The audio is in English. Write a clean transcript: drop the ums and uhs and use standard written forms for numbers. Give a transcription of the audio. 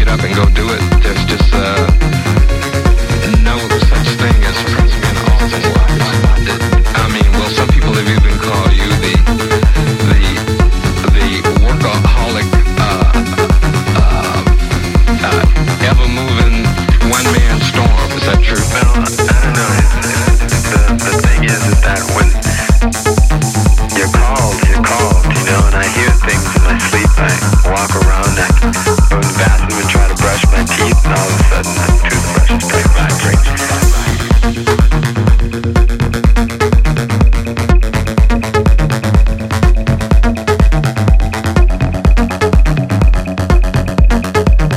get up and go do it. There's just no such thing as being awesome. I mean, well, some people have even called you the workaholic, ever-moving one-man storm. Is that true? Well, I don't know. The thing is that when you're called, and I hear things in my sleep. I walk around, I go to